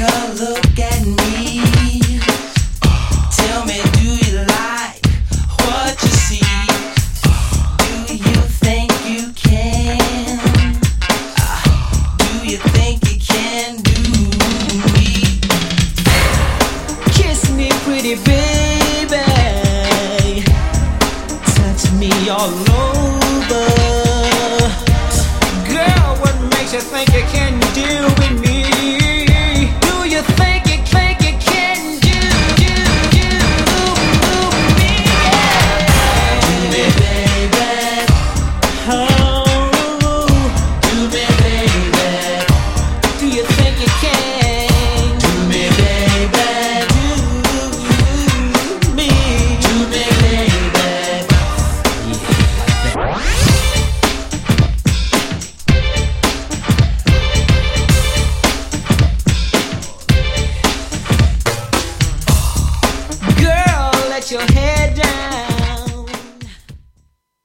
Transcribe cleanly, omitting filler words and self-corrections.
a look at me. Tell me, do you like what you see? Do you think you can? Do you think you can do me? Kiss me, pretty baby. Touch me all over. Girl, what makes you think you can deal with me? Do you think you can do me? Yeah. Do me, baby. Oh, do me, baby. Do you think you can? Do me, baby. Do me, baby. Girl, let your hair